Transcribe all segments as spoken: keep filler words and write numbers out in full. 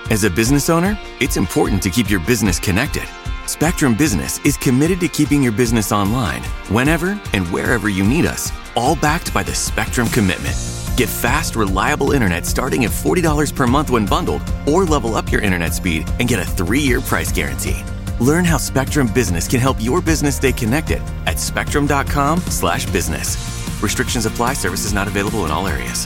As a business owner, it's important to keep your business connected. Spectrum Business is committed to keeping your business online whenever and wherever you need us, all backed by the Spectrum Commitment. Get fast, reliable internet starting at forty dollars per month when bundled, or level up your internet speed and get a three-year price guarantee. Learn how Spectrum Business can help your business stay connected at spectrum.com slash business. Restrictions apply. Services not available in all areas.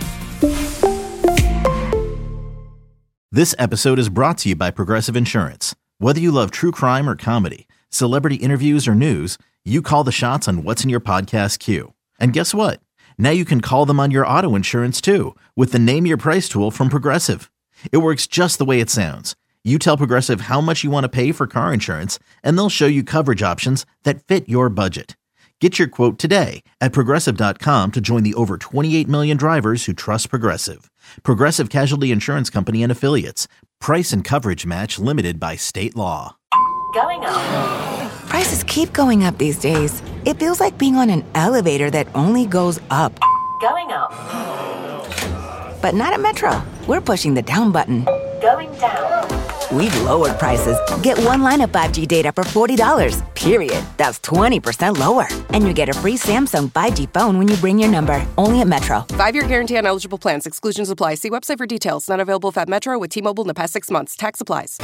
This episode is brought to you by Progressive Insurance. Whether you love true crime or comedy, celebrity interviews or news, you call the shots on what's in your podcast queue. And guess what? Now you can call them on your auto insurance too with the Name Your Price tool from Progressive. It works just the way it sounds. You tell Progressive how much you want to pay for car insurance, and they'll show you coverage options that fit your budget. Get your quote today at Progressive dot com to join the over twenty-eight million drivers who trust Progressive. Progressive Casualty Insurance Company and Affiliates. Price and coverage match limited by state law. Going up. Prices keep going up these days. It feels like being on an elevator that only goes up. Going up. But not at Metro. We're pushing the down button. Going down. We've lowered prices. Get one line of five G data for forty dollars, period. That's twenty percent lower. And you get a free Samsung five G phone when you bring your number. Only at Metro. Five-year guarantee on eligible plans. Exclusions apply. See website for details. Not available at Metro with T-Mobile in the past six months. Tax applies.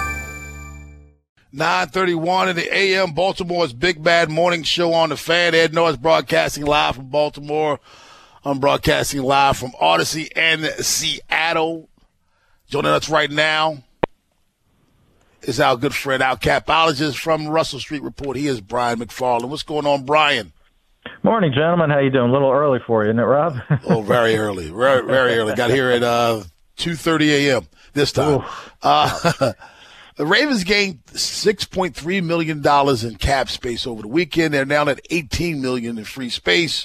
nine thirty-one in the A M, Baltimore's Big Bad Morning Show on the Fan. Ed Norris broadcasting live from Baltimore. I'm broadcasting live from Odyssey and Seattle. Joining us right now is our good friend, our capologist from Russell Street Report. He is Brian McFarland. What's going on, Brian? Morning, gentlemen. How you doing? A little early for you, isn't it, Rob? Oh, very early. Very, very early. Got here at uh, two thirty a.m. this time. Uh, the Ravens gained six point three million dollars in cap space over the weekend. They're now at eighteen million dollars in free space.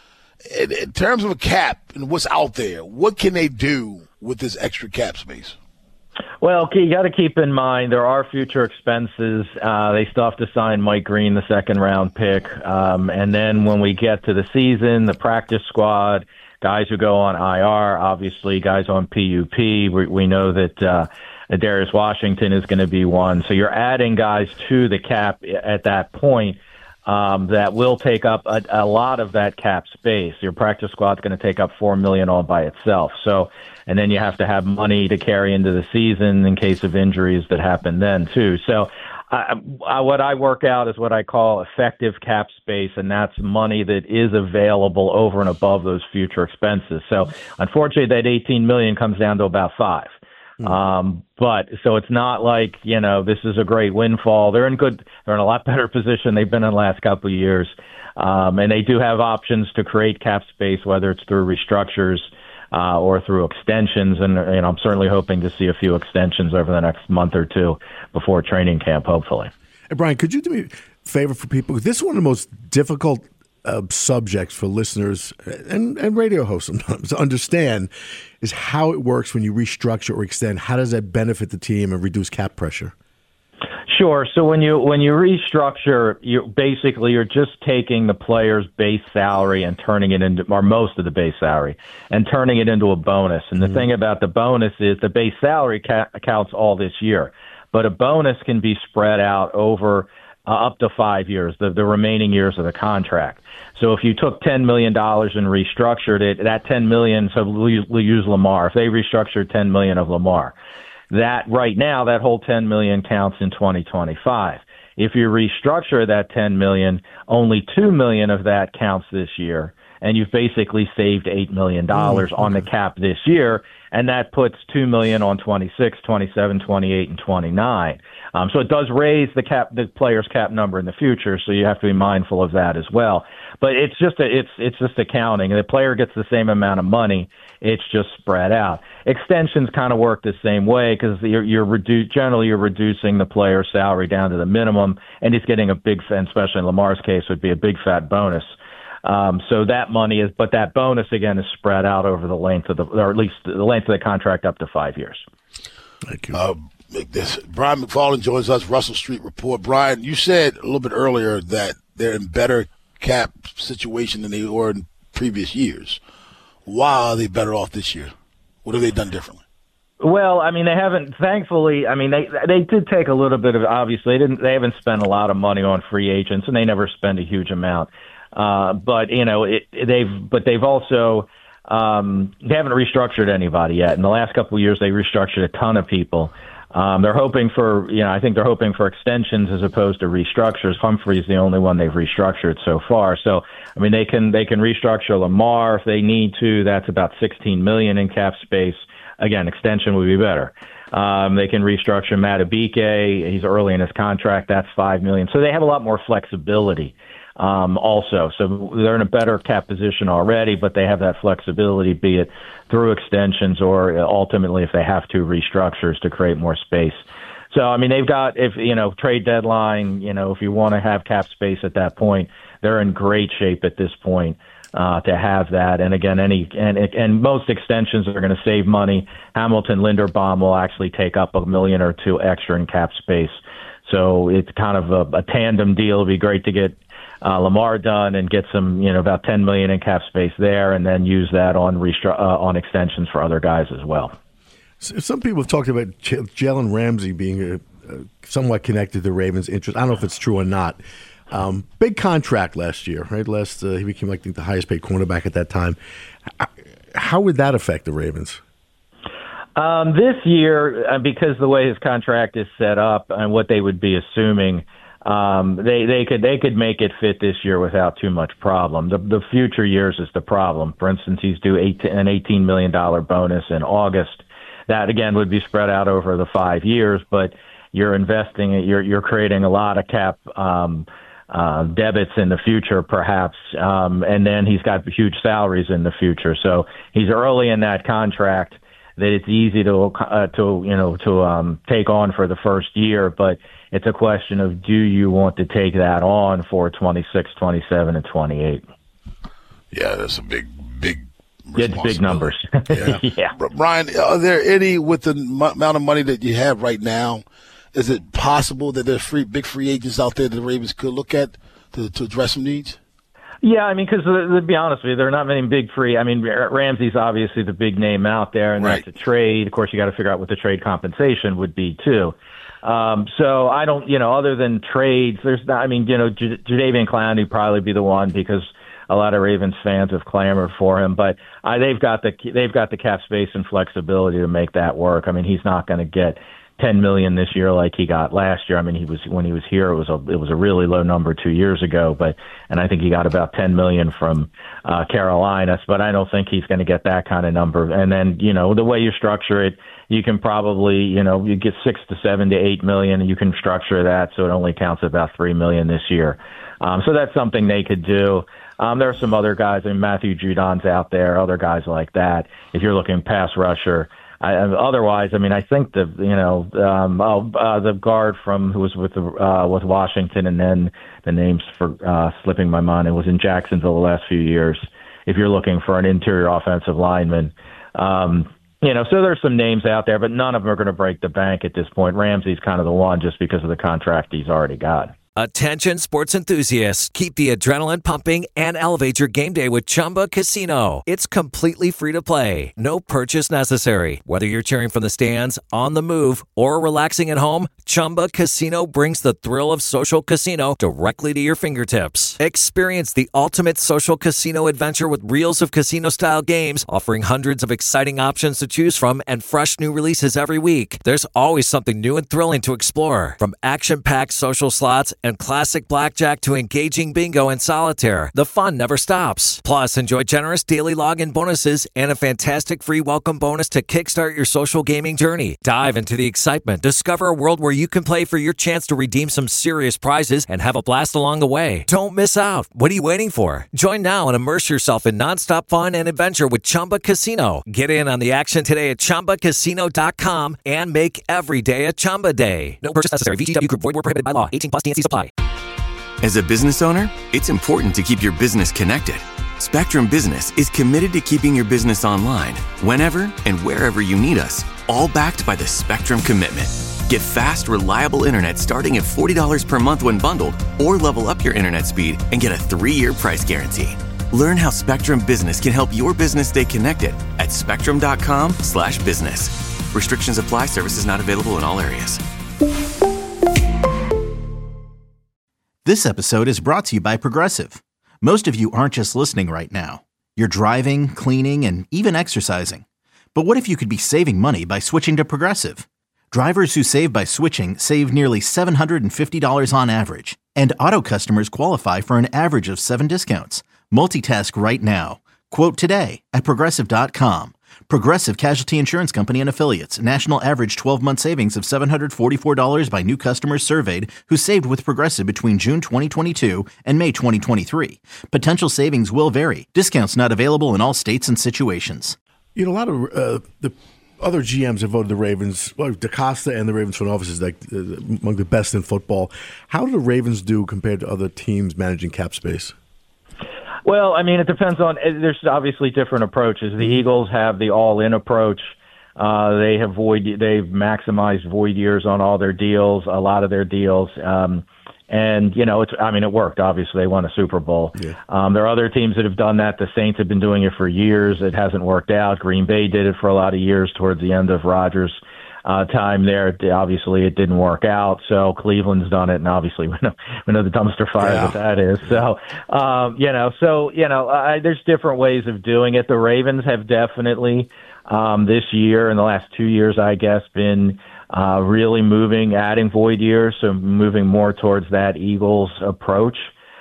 In, in terms of a cap and what's out there, what can they do with this extra cap space? Well, you got to keep in mind there are future expenses. Uh, they still have to sign Mike Green, the second-round pick. Um, and then when we get to the season, the practice squad, guys who go on I R, obviously guys on P U P. We, we know that uh, Darius Washington is going to be one. So you're adding guys to the cap at that point. Um, that will take up a, a lot of that cap space. Your practice squad's going to take up four million dollars all by itself. So, and then you have to have money to carry into the season in case of injuries that happen then too. So, I, I, what I work out is what I call effective cap space, and that's money that is available over and above those future expenses. So, unfortunately, that eighteen million dollars comes down to about five. Um, but so it's not like, you know, this is a great windfall. They're in good, they're in a lot better position they've been in the last couple of years. Um, and they do have options to create cap space, whether it's through restructures, uh, or through extensions. And, you know, I'm certainly hoping to see a few extensions over the next month or two before training camp, hopefully. Hey, Brian, could you do me a favor for people? This is one of the most difficult Uh, subjects for listeners and, and radio hosts sometimes to understand is how it works when you restructure or extend. How does that benefit the team and reduce cap pressure? Sure. So when you when you restructure, you basically you're just taking the player's base salary and turning it into, or most of the base salary, and turning it into a bonus. And the mm-hmm. thing about the bonus is the base salary ca- counts all this year, but a bonus can be spread out over Uh, up to five years, the, the remaining years of the contract. So if you took ten million dollars and restructured it, that ten million dollars, so we'll use, we'll use Lamar. If they restructured ten million dollars of Lamar, that right now, that whole ten million dollars counts in twenty twenty-five. If you restructure that ten million dollars, only two million dollars of that counts this year, and you've basically saved eight million dollars mm, okay. on the cap this year, and that puts two million dollars on twenty-six, twenty-seven, twenty-eight, and twenty-nine. Um, so it does raise the cap, the player's cap number in the future. So you have to be mindful of that as well. But it's just a, it's it's just accounting. The player gets the same amount of money. It's just spread out. Extensions kind of work the same way because you're you're redu- generally you're reducing the player's salary down to the minimum, and he's getting a big, especially in Lamar's case, would be a big fat bonus. Um, so that money is, but that bonus again is spread out over the length of the, or at least the length of the contract up to five years. Thank you. Uh, this, Brian McFarland joins us, Russell Street Report. Brian, you said a little bit earlier that they're in better cap situation than they were in previous years. Why are they better off this year? What have they done differently? Well, I mean, they haven't. Thankfully, I mean, they they did take a little bit of. Obviously, they didn't. They haven't spent a lot of money on free agents, and they never spend a huge amount. Uh, but you know, it, they've. But they've also. Um, they haven't restructured anybody yet. In the last couple of years, they restructured a ton of people. Um, they're hoping for. You know, I think they're hoping for extensions as opposed to restructures. Humphrey's the only one they've restructured so far. So, I mean, they can they can restructure Lamar if they need to. That's about sixteen million dollars in cap space. Again, extension would be better. Um, they can restructure Madubuike. He's early in his contract. That's five million dollars. So they have a lot more flexibility um, also. So they're in a better cap position already, but they have that flexibility, be it through extensions or ultimately, if they have to, restructures to create more space. So, I mean, they've got, if you know, trade deadline, you know, if you want to have cap space at that point, they're in great shape at this point. Uh, to have that, and again, any and and most extensions are going to save money. Hamilton Linderbaum will actually take up a million or two extra in cap space, so it's kind of a, a tandem deal. It'd be great to get uh, Lamar done and get some, you know, about ten million in cap space there, and then use that on restru- uh, on extensions for other guys as well. So some people have talked about J- Jalen Ramsey being a, a somewhat connected to Ravens' interest. I don't know if it's true or not. Um, big contract last year, right? Last uh, he became, I think, the highest paid cornerback at that time. How would that affect the Ravens? Um, this year, uh, because the way his contract is set up and what they would be assuming, um, they they could they could make it fit this year without too much problem. The the future years is the problem. For instance, he's due eight, an eighteen million dollars bonus in August. That again would be spread out over the five years, but you're investing, you're you're creating a lot of cap. Um, Uh, debits in the future, perhaps, um, and then he's got huge salaries in the future. So he's early in that contract that it's easy to uh, to you know to um, take on for the first year, but it's a question of do you want to take that on for twenty-six, twenty-seven, and twenty-eight? Yeah, that's a big, big. It's big numbers. Yeah. yeah. Ryan, are there any with the m- amount of money that you have right now? Is it possible that there's free, big free agents out there that the Ravens could look at to, to address some needs? Yeah, I mean, because to be honest with you, there are not many big free. I mean, Ramsey's obviously the big name out there, and right. that's a trade. Of course, you got to figure out what the trade compensation would be too. Um, so I don't, you know, other than trades, there's not. I mean, you know, J- Jadeveon Clowney would probably be the one because a lot of Ravens fans have clamored for him, but uh, they've got the they've got the cap space and flexibility to make that work. I mean, he's not going to get ten million this year like he got last year. I mean, he was when he was here, it was a it was a really low number two years ago, but and I think he got about ten million from uh, Carolina. But I don't think he's going to get that kind of number. And then you know the way you structure it, you can probably you know you get six to seven to eight million, and you can structure that so it only counts about three million this year. Um, so that's something they could do. Um, there are some other guys. I mean, Matthew Judon's out there, other guys like that. If you're looking pass rusher. I, otherwise, I mean, I think the you know um, oh, uh, the guard from who was with the, uh, with Washington, and then the name's for uh, slipping my mind. It was in Jacksonville the last few years. If you're looking for an interior offensive lineman, um, you know, so there's some names out there, but none of them are going to break the bank at this point. Ramsey's kind of the one just because of the contract he's already got. Attention sports enthusiasts, keep the adrenaline pumping and elevate your game day with Chumba Casino. It's completely free to play. No purchase necessary. Whether you're cheering from the stands, on the move, or relaxing at home, Chumba Casino brings the thrill of social casino directly to your fingertips. Experience the ultimate social casino adventure with reels of casino-style games, offering hundreds of exciting options to choose from and fresh new releases every week. There's always something new and thrilling to explore. From action-packed social slots and classic blackjack to engaging bingo and solitaire, the fun never stops. Plus, enjoy generous daily login bonuses and a fantastic free welcome bonus to kickstart your social gaming journey. Dive into the excitement. Discover a world where you can play for your chance to redeem some serious prizes and have a blast along the way. Don't miss out. What are you waiting for? Join now and immerse yourself in nonstop fun and adventure with Chumba Casino. Get in on the action today at Chumba Casino dot com and make every day a Chumba day. No purchase necessary. V G W Group. Void where prohibited by law. eighteen plus. T N C supply. As a business owner, it's important to keep your business connected. Spectrum Business is committed to keeping your business online whenever and wherever you need us, all backed by the Spectrum Commitment. Get fast, reliable internet starting at forty dollars per month when bundled, or level up your internet speed and get a three-year price guarantee. Learn how Spectrum Business can help your business stay connected at spectrum dot com slash business. Restrictions apply. Services not available in all areas. This episode is brought to you by Progressive. Most of you aren't just listening right now. You're driving, cleaning, and even exercising. But what if you could be saving money by switching to Progressive? Drivers who save by switching save nearly seven hundred fifty dollars on average. And auto customers qualify for an average of seven discounts. Multitask right now. Quote today at Progressive dot com. Progressive Casualty Insurance Company and Affiliates. National average twelve-month savings of seven hundred forty-four dollars by new customers surveyed who saved with Progressive between June twenty twenty-two and May twenty twenty-three. Potential savings will vary. Discounts not available in all states and situations. You know, a lot of uh, the other G Ms have voted the Ravens, well, DaCosta and the Ravens front office is like uh, among the best in football. How do the Ravens do compared to other teams managing cap space? Well, I mean, it depends on. There's obviously different approaches. The Eagles have the all-in approach. Uh, they have void. They've maximized void years on all their deals, a lot of their deals, um, and you know, it's. I mean, it worked. Obviously, they won a Super Bowl. Yeah. Um, there are other teams that have done that. The Saints have been doing it for years. It hasn't worked out. Green Bay did it for a lot of years towards the end of Rodgers' Uh, time there. Obviously, it didn't work out. So Cleveland's done it, and obviously we know, we know the dumpster fire yeah. that that is. So, um, you know, so you know, uh, there's different ways of doing it. The Ravens have definitely um, this year and the last two years, I guess, been uh, really moving, adding void years, so moving more towards that Eagles approach.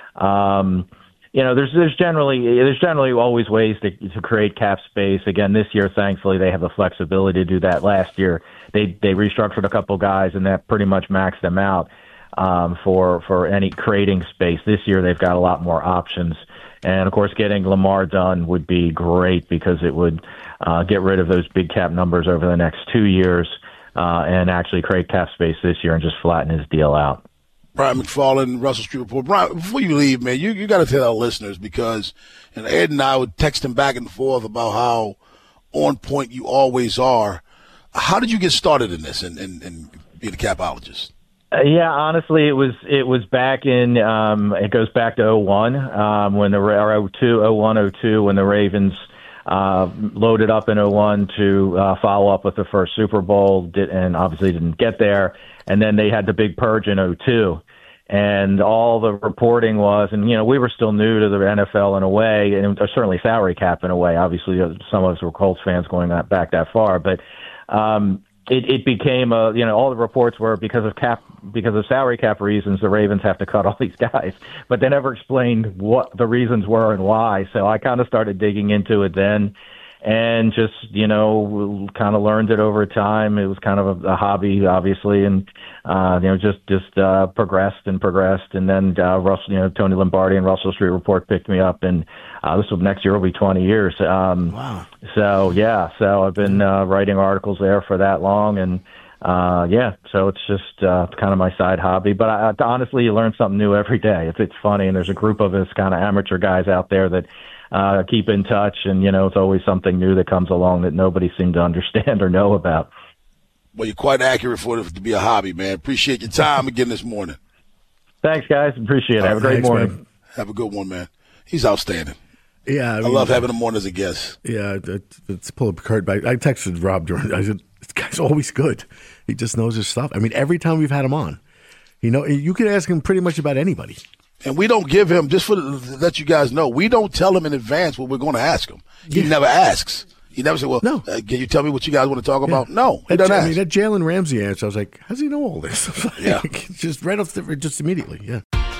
Um, You know, there's there's generally there's generally always ways to to create cap space. Again, this year, thankfully, they have the flexibility to do that. Last year, they they restructured a couple guys, and that pretty much maxed them out um, for for any creating space. This year, they've got a lot more options, and of course, getting Lamar done would be great because it would uh, get rid of those big cap numbers over the next two years uh, and actually create cap space this year and just flatten his deal out. Brian McFarland, Russell Street Report. Brian, before you leave, man, you, you got to tell our listeners because and Ed and I would text him back and forth about how on point you always are. How did you get started in this and, and, and being a capologist? Uh, yeah, honestly, it was it was back in um, it goes back to oh one um, when the or oh two, oh one, oh two when the Ravens uh, loaded up in oh one to uh, follow up with the first Super Bowl, did, and obviously didn't get there. And then they had the big purge in oh two. And all the reporting was, and, you know, we were still new to the N F L in a way, and certainly salary cap in a way. Obviously, some of us were Colts fans going back that far. But um, it, it became, a, you know, all the reports were because of cap, because of salary cap reasons, the Ravens have to cut all these guys. But they never explained what the reasons were and why. So I kind of started digging into it then. And just, you know, kind of learned it over time. It was kind of a, a hobby, obviously, and, uh, you know, just just uh, progressed and progressed. And then uh, Russell, you know, Tony Lombardi and Russell Street Report picked me up, and uh, this will next year will be twenty years. Um, wow. So, yeah, so I've been uh, writing articles there for that long, and, uh, yeah, so it's just uh, kind of my side hobby. But I, honestly, you learn something new every day. It's, it's funny, and there's a group of us kind of amateur guys out there that Uh, keep in touch, and, you know, it's always something new that comes along that nobody seemed to understand or know about. Well, you're quite accurate for it to be a hobby, man. Appreciate your time again this morning. Thanks, guys. Appreciate it. Have a great Thanks, morning. man. Have a good one, man. He's outstanding. Yeah, I, mean, I love having him on as a guest. Yeah, let's pull up a card back. I texted Rob during. I said, "This guy's always good. He just knows his stuff." I mean, every time we've had him on, you know, you can ask him pretty much about anybody. And we don't give him, just for the, let you guys know, we don't tell him in advance what we're going to ask him. He yeah. never asks. He never said, well, no. uh, can you tell me what you guys want to talk about? Yeah. No, he that, doesn't I ask. mean, that Jalen Ramsey answer, I was like, how does he know all this? Like, yeah. Just right off the, just immediately, yeah.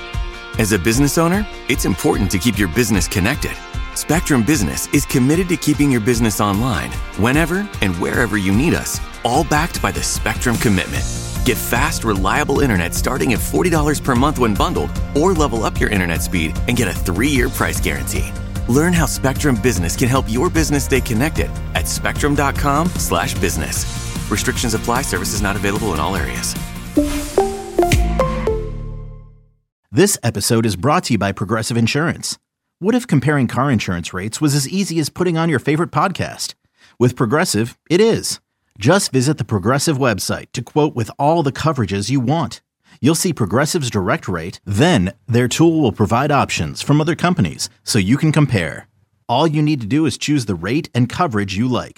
As a business owner, it's important to keep your business connected. Spectrum Business is committed to keeping your business online whenever and wherever you need us, all backed by the Spectrum Commitment. Get fast, reliable internet starting at forty dollars per month when bundled, or level up your internet speed and get a three-year price guarantee. Learn how Spectrum Business can help your business stay connected at spectrum.com slash business. Restrictions apply. Services not available in all areas. This episode is brought to you by Progressive Insurance. What if comparing car insurance rates was as easy as putting on your favorite podcast? With Progressive, it is. Just visit the Progressive website to quote with all the coverages you want. You'll see Progressive's direct rate, then their tool will provide options from other companies so you can compare. All you need to do is choose the rate and coverage you like.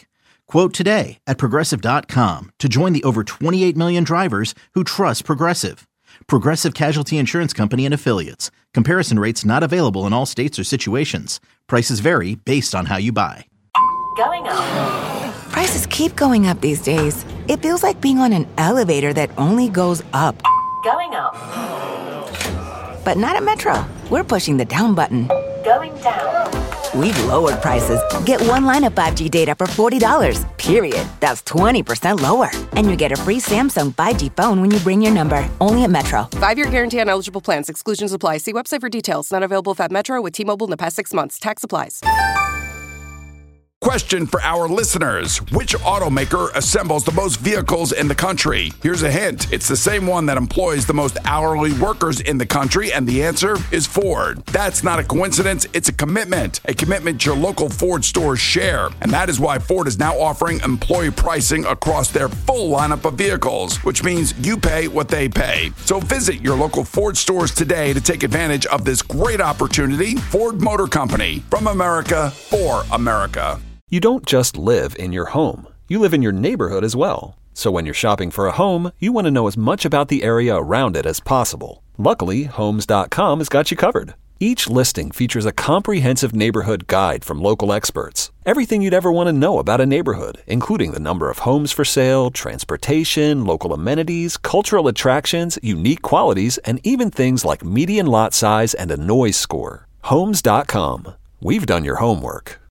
Quote today at Progressive dot com to join the over twenty-eight million drivers who trust Progressive. Progressive Casualty Insurance Company and Affiliates. Comparison rates not available in all states or situations. Prices vary based on how you buy. Going up. Prices keep going up these days. It feels like being on an elevator that only goes up. Going up. But not at Metro. We're pushing the down button. Going down. We've lowered prices. Get one line of five G data for forty dollars, period. That's twenty percent lower. And you get a free Samsung five G phone when you bring your number. Only at Metro. Five-year guarantee on eligible plans. Exclusions apply. See website for details. Not available if at Metro with T-Mobile in the past six months. Tax applies. Question for our listeners. Which automaker assembles the most vehicles in the country? Here's a hint. It's the same one that employs the most hourly workers in the country, and the answer is Ford. That's not a coincidence. It's a commitment. A commitment your local Ford stores share. And that is why Ford is now offering employee pricing across their full lineup of vehicles, which means you pay what they pay. So visit your local Ford stores today to take advantage of this great opportunity. Ford Motor Company. From America, for America. You don't just live in your home. You live in your neighborhood as well. So when you're shopping for a home, you want to know as much about the area around it as possible. Luckily, Homes dot com has got you covered. Each listing features a comprehensive neighborhood guide from local experts. Everything you'd ever want to know about a neighborhood, including the number of homes for sale, transportation, local amenities, cultural attractions, unique qualities, and even things like median lot size and a noise score. Homes dot com. We've done your homework.